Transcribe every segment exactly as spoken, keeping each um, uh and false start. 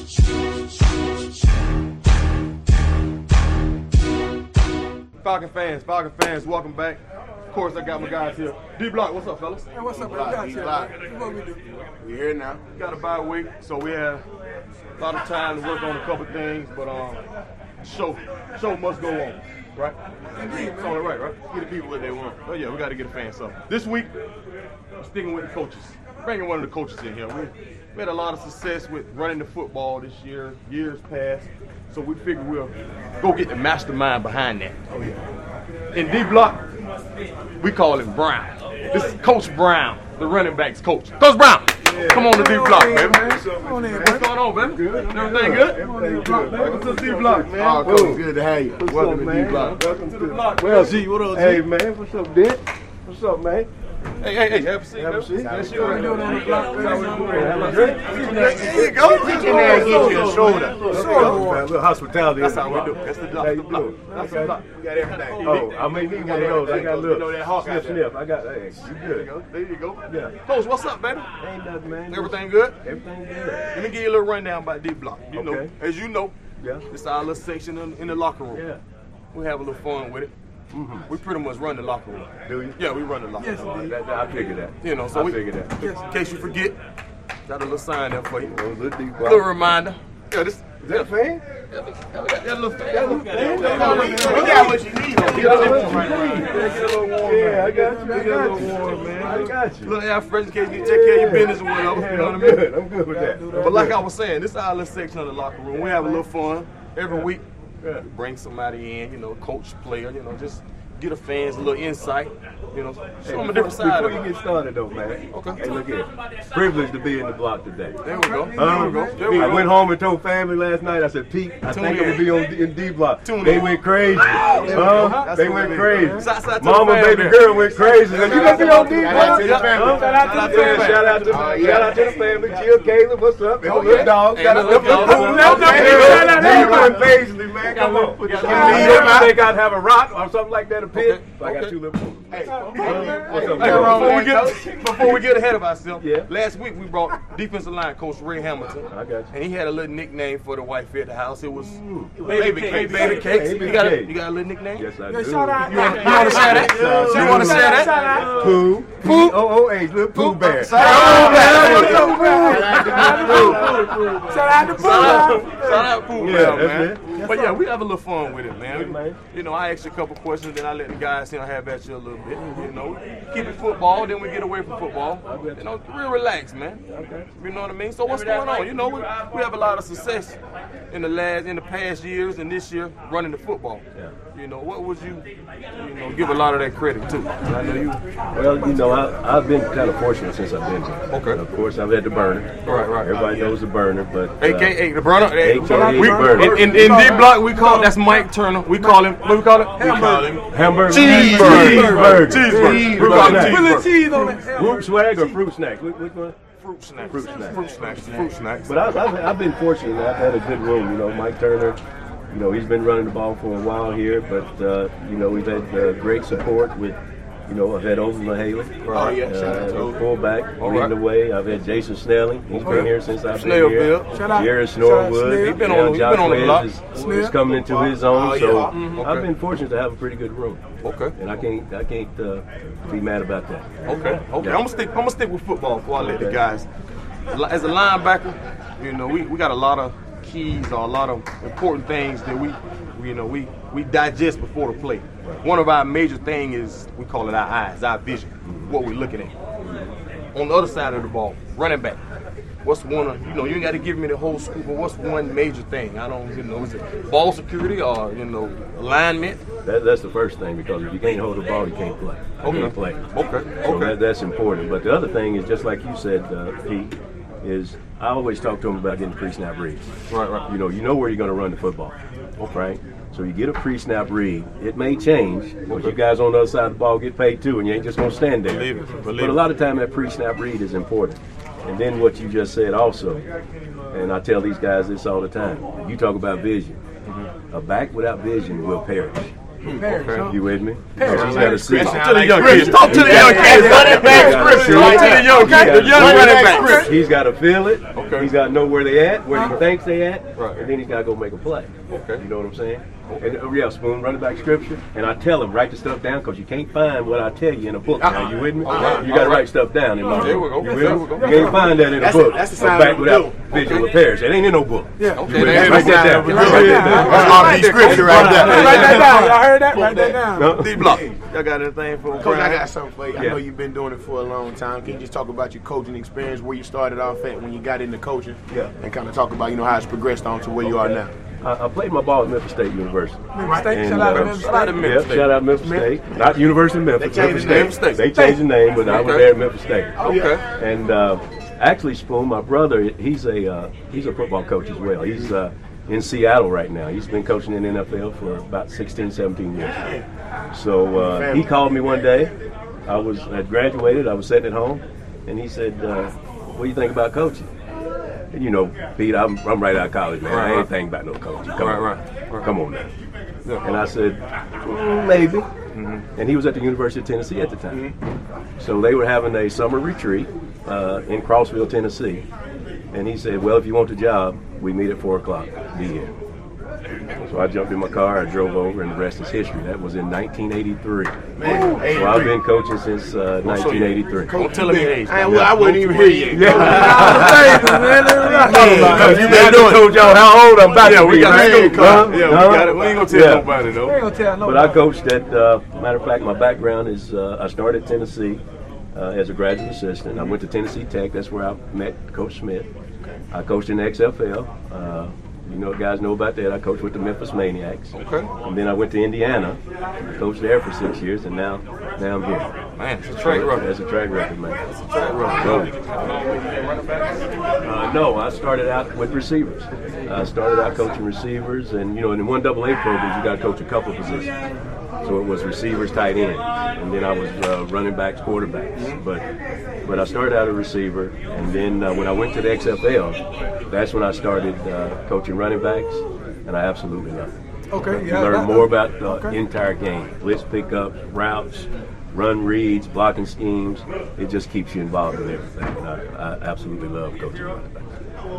Falcon fans, Falcon fans, welcome back. Of course, I got my guys here. D-Block, what's up, fellas? Hey, what's up, man? D-Block. What we do? We here now. Got a bye week, so we have a lot of time to work on a couple things, but um, show, show must go on, right? Indeed, It's only right, right? Get the people what they want. Oh yeah, we got to get the fans something. This week, we're sticking with the coaches. Bringing one of the coaches in here. We, we had a lot of success with running the football this year, years past. So we figured we'll go get the mastermind behind that. Oh yeah. In D-Block, we call him Brown. This is Coach Brown, the running backs coach. Coach Brown, yeah. Come on to D-Block, baby. Come on in, What's going on, baby? Good. Everything good? Everything good. Welcome to D-Block, man. Oh, Coach, good to have you. What's Welcome up, to man? D-Block. Welcome to the block. Well, G, what up, G? Hey, man, what's up, Dick? What's up, man? Hey, hey, hey, have a seat, Have a baby. seat. That's How you we right doing there. on the block, baby? That's how we doing. Have a Drink. drink. There you go. Get in there and get you a shoulder. A little hospitality. That's how we do. That's the block. How The you block. doing? That's the block. We got everything. Oh, I may need one of those. I got a You know that little hawk out sniff, there. sniff. I got, hey, you There you good. go. There you go. Yeah. Coach, what's up, baby? Ain't nothing, man. Everything good? Everything good. Let me give you a little rundown about D-Block. You know, Okay. as you know, Yeah. this is our little section in, in the locker room. Yeah. We have a little fun with it. Mm-hmm. We pretty much run the locker room. Do you? Yeah, we run the locker Yes, room. indeed. That, that, I figured that. You know, so I we, figured that. in case you forget, got a little sign there for you. Oh, little deep A little reminder. Yeah, this. Is that a fan? Yeah, we got that little thing. That little fan? We got what you need. Get a little warm right now. Get a little warm. Yeah, I got you. I Get a got little you. warm, man. I got you. Little air fresh in case you take care of your business or whatever. Yeah, You know what I I'm mean? good. I'm good with that. But like I was saying, this is our little section of the locker room. We have a little fun every week. Yeah. We bring somebody in, you know, coach, player, you know, just get the fans a little insight, you know, show Hey, them a before, different side before of you it. get started though, man. Okay. Hey, look here. Privileged to be in the block today. There we go. Um, There we go. There we I go. went home and told family last night. I said, Pete, I Tune think in. I'm gonna be on D- in D block. Tune They in. went crazy. Huh? That's They what went it is. crazy. Shout out to the Mama, family. baby girl went crazy. Like, you gonna be on D Shout block? out to the family. Huh? Shout out to the Yeah, family. Shout out to Oh, the yeah. shout out to the family. Jill, Caleb, what's up? And Oh, the little yeah. dog. Hey, Shout the out to little the dog. little Shout out dog. to Shout out the to little everyone Paisley, man. Come on. We got You a little think I'd have a rock or something like that, a pit? Okay. So I got Okay. two little poodles. Hey, What's up, Hey, man? before we get before we get ahead of ourselves, Yeah. last week we brought defensive line coach Ray Hamilton. I got you. And he had a little nickname for the wife at the house. It was Ooh. Baby Cake. Baby Cakes. Baby You got a, Cake. you got a little nickname? Yes, I Yeah, do. shout out. You want you want to share that? You want to share that? Pooh. P O O H. Little Pooh Bear. Shout out Shout out to Pooh. Shout out Pooh Yeah, Bear, that's man. But yeah, we have a little fun with it, man. Yeah, man. You know, I ask you a couple questions, then I let the guys, you know, have at you a little bit. You know, keep it football, then we get away from football. You know, real relax, man. You know what I mean? So what's going on? You know, we, we have a lot of success in the last, in the past years and this year running the football. Yeah. You know, what would you, you know, give a lot of that credit to? I know you. Well, you know, I, I've been kind of fortunate since I've been here. Okay. Of course, I've had the burner. Right, right. Everybody knows the burner, but uh, A K A the burner. A K A We- burner. In, in, in D block, we call that's Mike Turner. We call him. What we call it? We call him hamburger, Cheeseburger. cheeseburger, Cheeseburger. We call him Cheeseburger. Put a cheeseburger. cheese on it. Fruit swag or fruit snacks? Which, which one? Fruit snacks. Fruit snacks. Fruit snacks. Fruit snacks. But I've, I've, I've been fortunate. I've had a good room. You know, Mike Turner. You know, he's been running the ball for a while here, but uh, you know, we've had uh, great support with. You know, I've had Overland Haley, Oh, yeah. Shout out to uh, Overland. fullback, All leading right. the way. I've had Jason Snelling. He's Okay. been here since I've been Snellville. here. Shout out- Jared shout out Snorwood. Snell. He been on- he been on the block. Is, is Snell. coming into his own, Oh, so yeah. Mhm. I've Okay. been fortunate to have a pretty good room. Okay. And I can't, I can't uh, be mad about that. Okay. Okay. I'm gonna stick. I'm gonna stick with football before I let the guys. As a linebacker, you know, we, we got a lot of keys or a lot of important things that we, you know, we we digest before the play. One of our major thing is we call it our eyes, our vision, what we're looking at. On the other side of the ball, running back. What's one of, you know, you ain't got to give me the whole scoop, but what's one major thing? I don't, you know, is it ball security or, you know, alignment? That, that's the first thing, because if you can't hold the ball, you can't play. You Okay. can't play. Okay. So Okay. that, that's important. But the other thing is, just like you said, uh, Pete, is I always talk to them about getting pre-snap reads. Right, right. You know, you know where you're going to run the football, right? So you get a pre-snap read. It may change, but you guys on the other side of the ball get paid too, and you ain't just going to stand there. Believe it, believe but a it. lot of time that pre-snap read is important. And then what you just said also, and I tell these guys this all the time, you talk about vision. A back without vision will perish. Paris, huh? You with me? Paris. He's got a seat. Talk to the young kids. Talk to the young kids. Running back scripture. Talk to the young kids. The young running back scripture. He's got to feel it. Okay. He's got to know where they at, where he thinks they at, Right. and then he's got to go make a play. Okay. You know what I'm saying? And uh, yeah, Spoon, running back scripture, and I tell him write the stuff down because you can't find what I tell you in a book. Now, you with me? right. You got to All right. write stuff down in my There book. we go. You, There with we me? go. You can't find that in a That's book. a- that's the A sign back of a without bill. visual affairs. It ain't in no book. Yeah. Okay, Write there that we down. go. Write that down. That's R B scripture right there. Write that down. Y'all heard that? Write that down. No. D Block. Y'all got anything for Coach, I Brian? got something for you. I Yeah. know you've been doing it for a long time. Can you just talk about your coaching experience, where you started off at when you got into coaching, Yeah. and kind of talk about you know how it's progressed on to where you are now? I, I played my ball at Memphis State University. Memphis State. And, Shout out to uh, Memphis shout out to State. Memphis. Yeah, shout out Memphis State. Not University of Memphis. They changed Memphis the name. State. Memphis State. They changed the name, but I was Okay. there at Memphis State. Okay. And uh, actually, Spoon, my brother, he's a uh, he's a football coach as well. He's uh, in Seattle right now. He's been coaching in the N F L for about sixteen, seventeen years. So uh, he called me one day. I was had graduated. I was sitting at home, and he said, uh, "What do you think about coaching?" And you know, Pete, I'm, I'm right out of college, man. I ain't thinking about no coaching. Come Right, on, right, right. come on now. And I said, mm, maybe. And he was at the University of Tennessee at the time. So they were having a summer retreat uh, in Crossville, Tennessee. And he said, well, if you want the job, we meet at four o'clock. Be here. So I jumped in my car, I drove over, and the rest is history. That was in nineteen eighty-three. Man, So I've been coaching since uh, nineteen eighty-three. Don't tell him your age. I, well, I wouldn't even hear you. You been doing? Told y'all how old I'm about Yeah, to we be. got Huh? a school card. Huh? Yeah, we Huh? got it. We ain't gonna tell Yeah. nobody though. They ain't gonna tell But nobody. I coached at, uh, matter of fact, my background is uh, I started at Tennessee uh, as a graduate assistant. I went to Tennessee Tech. That's where I met Coach Smith. I coached in the X F L. Uh, you know, guys know about that. I coached with the Memphis Maniacs. Okay. And then I went to Indiana, coached there for six years, and now, now I'm here. Man, it's a track record. That's a track record, man. Track record. Uh, no, I started out with receivers. I started out coaching receivers, and you know, in the one double A programs, you got to coach a couple positions. So it was receivers, tight end, and then I was uh, running backs, quarterbacks. But but I started out a receiver, and then uh, when I went to the X F L, that's when I started uh, coaching running backs, and I absolutely love it. Okay, You yeah. learn that- more about the okay. entire game, blitz pickups, routes, run reads, blocking schemes. It just keeps you involved in everything. And I, I absolutely love coaching running backs.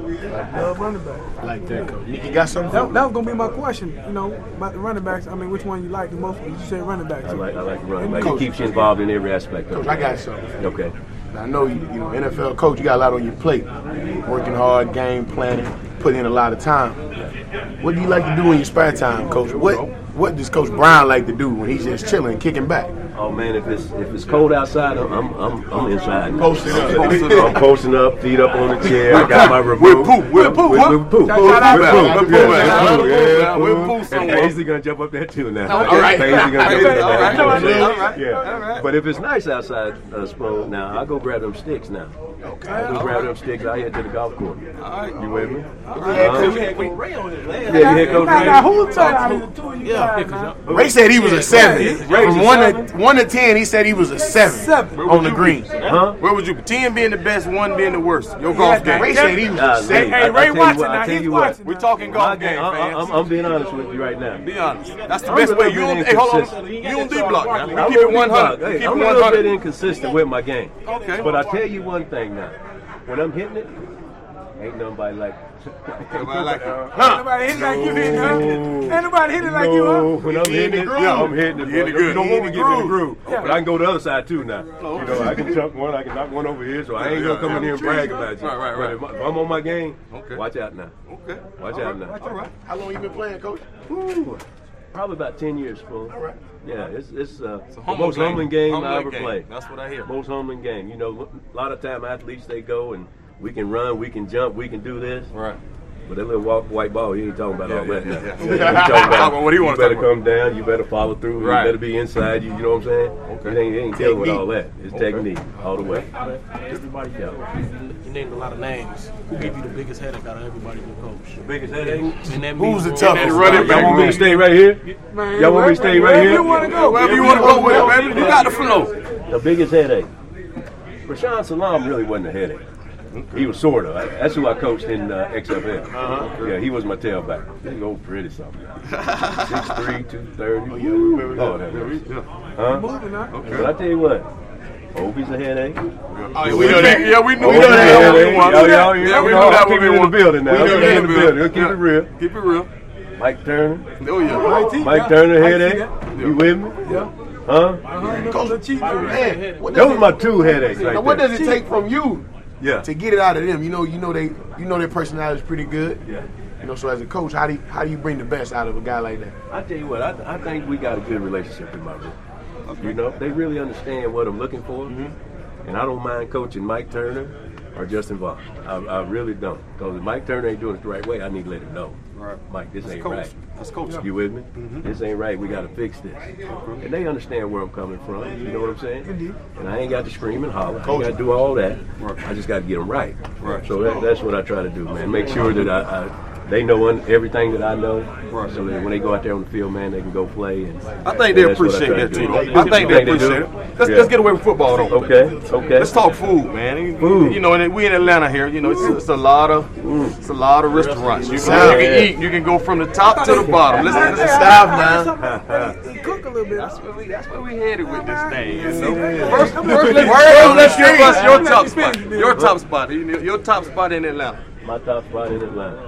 Love running back. I like that, coach. You got something That, for that me? was gonna be my question. You know, about the running backs. I mean, which one you like the most? You said running backs. I like I like running back. It Coach. keeps you involved in every aspect of Coach, it. I got something. Okay. I know you, you know, N F L coach, you got a lot on your plate. Working hard, game planning, putting in a lot of time. What do you like to do in your spare time, Coach? What what does Coach Brown like to do when he's just chilling, kicking back? Oh man, if it's if it's cold outside, I'm I'm I'm, I'm inside. Posted up. I'm posting up, feet up on the chair. I got my remote. With poop, with poop, With, huh? with poop. Shout out With to poop. Poop. With With poop. poop. Yeah, With yeah, poop. With poop. poop And somewhere. Paisley gonna jump up there too now. All right. Paisley gonna jump Okay, up all there. right, all right, Yeah. all right, Yeah. all right. But if it's nice outside, uh, Spoon, now I go grab them sticks now. Okay. I go grab them sticks. I head to the golf course. All right. You with me? All Uh, right. We had Coach Ray on his Yeah, you hear Coach Now, Ray? now, who tell out of the two of you Yeah. guys, man? Ray said he was a seven. Ray From was a one to seven? one to ten, he said he was a seven, Seven. on the green. Huh? Where would you be? ten being the best, one being the worst. Your golf Yeah, game. Ray said he was Nah, a seven. Hey, I- I Ray tell you watching what, I now. tell He's you what. watching. We now. talking My golf game, game, I- fans. I'm, I'm being honest with you right now. Be honest. That's the I'm best a way. little You bit don't. Hey, hold on. inconsistent. You don't D block now. I'm We a keep it little one bit- hundred. hey, We keep I'm it a one little bit hundred. inconsistent with my game. Okay. But I tell you one thing now. When I'm hitting it, ain't nobody like Everybody like it. Ain't nobody hitting like you hitting, huh? Ain't nobody hitting like you, No, huh? when I'm hitting it, yeah, I'm hitting it. You hitting it boy. good. You don't You want me to hitting get it in the groove. Yeah. But I can go the other side too now. You know, I can chunk one, I can knock one over here, so I ain't gonna come in here and brag about you. Right, right, right. But if I'm on my game, Okay. watch out now. Okay. Watch All out right. now. All right. How long you been playing, Coach? Ooh, probably about ten years, Spoon. All right. Yeah, it's it's uh, It's a the humble most humbling game I Humbling ever game. played. That's what I hear. Most humbling game. You know, a lot of time athletes they go and we can run, we can jump, we can do this. Right. But that little walk, white ball, he ain't talking about Yeah, all that yeah, now. yeah, He yeah. talking Talk about, about what he you wanna better talk about. come down, you better follow through, Right. you better be inside you, you know what I'm saying? Okay. It ain't, it ain't dealing with Technique. all that. It's Okay. technique all the way. Everybody, Yeah. you named a lot of names. Who gave you the biggest headache out of everybody you coach? Biggest headache? And that Who's the means- toughest? And running Y'all want me to stay right here? Man, Y'all want me to stay right wherever here? you want to go. Wherever you want to go with it, baby. You got the flow. The biggest headache. Rashawn Salam really wasn't a headache. He was sort of. That's who I coached in uh, X F L. Uh-huh. Yeah, he was my tailback. He's old pretty something. six three, two thirty. Oh, yeah, we remember that. Lord have mercy. Yeah. Huh? Moving on. But I tell you what, Opie's a headache. Oh, yeah, we know that. Yeah, we knew Opie's that. a Yeah, headache. we won. Y'all, y'all, Yeah, we y'all, knew that keep when it we in the won. building now. We Keep knew it that in the when we building. won. Keep it Yeah. real. Keep it real. Mike Turner. Oh, yeah. Mike T, Mike yeah. Turner I see headache. that. You with me? Yeah. Huh? Uh-huh. Coach, The Chiefs. man, what does Those are my two headaches right Now, what there. does it take from you Yeah. to get it out of them? You know, you know they, you know their personality is pretty good. Yeah. You know, so as a coach, how do you, how do you bring the best out of a guy like that? I tell you what, I, I think we got a good relationship in my room. You know, they really understand what I'm looking for, and I don't mind coaching Mike Turner or Justin Vaughn. I, I really don't, because if Mike Turner ain't doing it the right way, I need to let him know. Right. Mike, this ain't coach. right. That's coach. You with me? This ain't right. We got to fix this. And they understand where I'm coming from. You know what I'm saying? Indeed. And I ain't got to scream and holler. I ain't got to do all that. I just got to get them right. Right. So that, that's what I try to do, man. Make sure that I, I they know un- everything that I know, Right. so that when they go out there on the field, man, they can go play. And I think they that's what I appreciate try to that do. too. Though. You I think they do? appreciate it. Let's, Yeah. let's get away from football though. Okay, okay. Let's talk food, man. Food. You know, and we in Atlanta here. You know, it's, it's a lot of it's a lot of restaurants. You can, South. you can eat. You can go from the top to the bottom. Listen, Hey, listen, hey, South hey, now. hey, He cook a little bit. That's where we. That's where we headed with this thing. You Yeah. know? First, Come first, on, let's, let's- first, let's give us your Let top me spot. finish, man. Your top spot. You know, Your top spot in Atlanta. My top spot in Atlanta.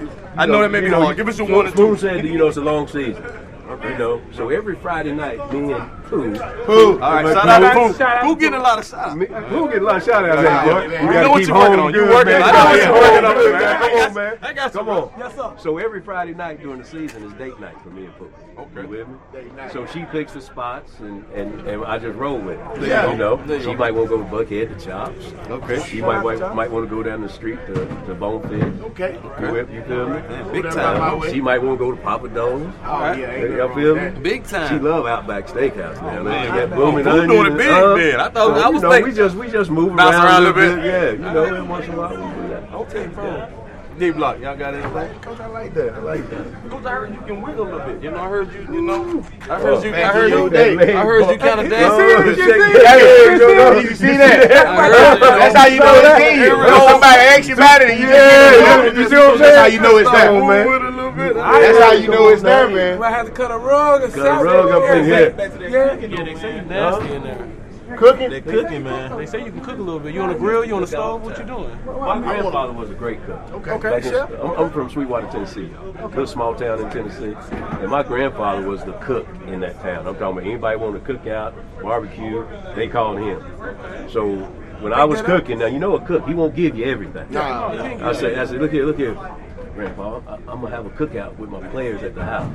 I know that may be You know, hard. Give us your Spoon- one and two. Spoon said that, you know, it's a long season. You know, so every Friday night, me and Pooh, Who? All right, shout out to Pooh. Pooh getting a lot of shots. me, Pooh get a lot of shout outs, Yeah, boy. yeah. You I gotta know what keep you're working home on. You good, working. man. I know what you're Yeah, working on, yeah, man. yeah. I Come got on, man. I got you, Come bro. on. Yes, sir. So every Friday night during the season is date night for me and Pooh. Okay. You with me? So she picks the spots, and, and, and I just roll with it. Yeah. You know, There you she go. might want to go to Buckhead to Chops. Okay. She might might, might want to go down the street to, to Bonefish. Okay. You, with- you feel me? Big Right time. my way. She might want to go to Papa Do's. Oh, yeah, ain't Y'all nothing feel wrong with me? Big time. She love Outback Steakhouse, man. man. She got blooming Pooh onions. doing it big, uh, man. I thought- so, I was you know, thinking- we just we just move Bounce around, around a a little little bit. Yeah, you know, every once in a while we do that. Okay, bro. D Block, y'all got anything? that. Coach, I like that. I like that. Coach, I heard you can wiggle a little bit. You know, I heard you. You know, I heard you. I Back heard in your you. day. I heard you kind of Oh, dancing. shake Hey, that. you see that? I heard you. That's how you know it's in you. When somebody asks you about it, and you just Yeah, you you see what I'm That's saying? how you know it's there, Come on, man. With a little bit. That's how you know it's there, You man. might have to cut a rug or Cut a rug up in here. Yeah. Yeah, they say you nasty in there. Cooking. They cooking, man. They say you can cook a little bit. You on the grill? You on the stove? What you doing? My grandfather was a great cook. Okay, Back in- chef. I'm, I'm from Sweetwater, Tennessee. Little small town in Tennessee. And my grandfather was the cook in that town. I'm talking about anybody want to cook out, barbecue, they called him. So when I was cooking, now you know a cook, he won't give you everything. Nah. I said, I said, look here, look here, Grandpa, I, I'm gonna have a cookout with my players at the house.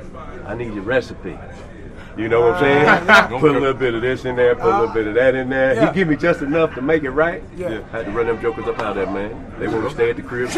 I need your recipe. You know what I'm saying? Put a little bit of this in there, put a little bit of that in there. Yeah. He give me just enough to make it right. Yeah. I had to run them jokers up out of there, man. They want to stay at the crib.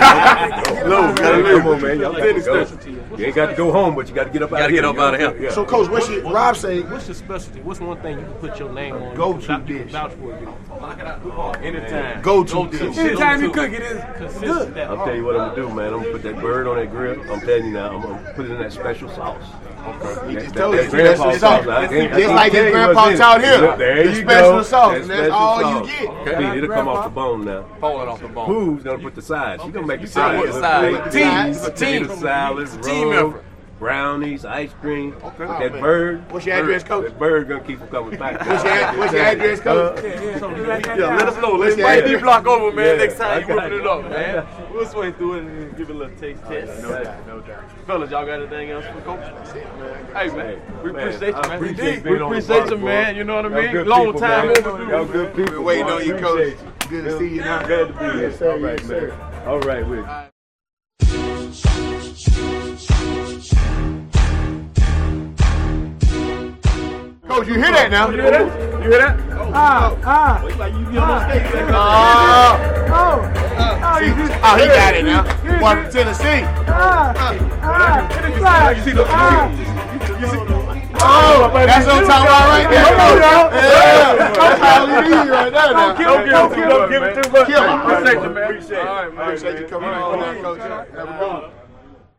Low, gotta live. Come on, man. Y'all got to go. You ain't got to go home, but you got to get up out Gotta of here. get up out of here. Yeah. So, Coach, what's your, Rob say, What's your specialty? What's one thing you can put your name on? Go-to you can vouch- you can dish. Vouch for it. Anytime. go-to dish? Anytime you cook it, it's Consistent. good. That I'll tell you what I'm gonna do, man. I'm gonna put that bird on that grill. I'm telling you now, I'm gonna put it in that special sauce. He That- just that- told that you. grandpa That's the sauce. sauce. I can't- I Just can't like tell his you grandpa what's in it. taught him. Look, there The you special go. sauce, That and that's special all sauce. you get. Okay, it'll come off the bone now. Falling off the bone. Who's gonna put the sides? She's gonna make the said sides. what side? Team, Team. It's a team. potato salads, It's a team rolls, effort. brownies, ice cream. Okay. That Oh, man. bird. What's your address, bird- Coach? That bird gonna keep him coming back. What's your, ad- what's your address, Coach? Yeah, yeah. So, you like that Yeah, now? let us know. Let's Yeah. invite D Block over, man. Yeah. Next time I you got whipping you. it up, I man. got We'll swing through it and give it a little taste test. No doubt, no doubt. Fellas, y'all got anything else for Coach? Hey, man, we Man, appreciate I you, man. appreciate We being on the appreciate box, you, boy. man. You know what I Y'all mean? good Long people, time man. overdue. Y'all good people. We're waiting boy. on you, Appreciate Coach. Good to see you now. Glad to be here. Yes, sir. All right, Yes, man. sir. All right, with Coach, you hear that now? You hear that? You hear that? Ah, ah. Oh, Oh, you just, oh, he got it now. Boy from Tennessee. ah, ah. It's like, ah. Oh, that's what I'm talking about right there. Yeah, that's how we need right there now. Don't give it too much. Don't give it too much. Kill him. Appreciate you, man. Appreciate it. All right, man. Appreciate you coming on, Coach. Have a good one.